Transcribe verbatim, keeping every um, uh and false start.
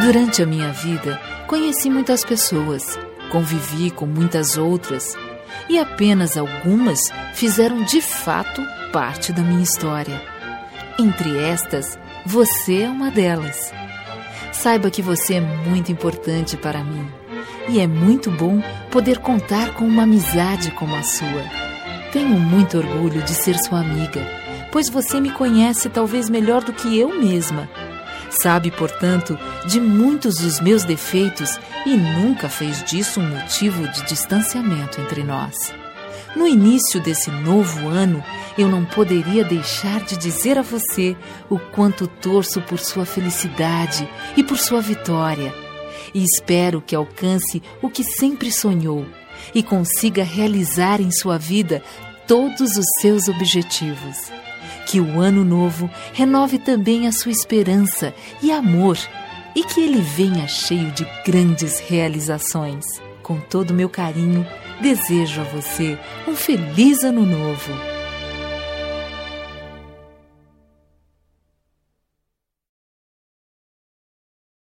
Durante a minha vida, conheci muitas pessoas, convivi com muitas outras, e apenas algumas fizeram de fato parte da minha história. Entre estas, você é uma delas. Saiba que você é muito importante para mim, e é muito bom poder contar com uma amizade como a sua. Tenho muito orgulho de ser sua amiga, pois você me conhece talvez melhor do que eu mesma. Sabe, portanto, de muitos dos meus defeitos e nunca fez disso um motivo de distanciamento entre nós. No início desse novo ano, eu não poderia deixar de dizer a você o quanto torço por sua felicidade e por sua vitória. E espero que alcance o que sempre sonhou e consiga realizar em sua vida todos os seus objetivos. Que o ano novo renove também a sua esperança e amor e que ele venha cheio de grandes realizações. Com todo o meu carinho, desejo a você um feliz ano novo.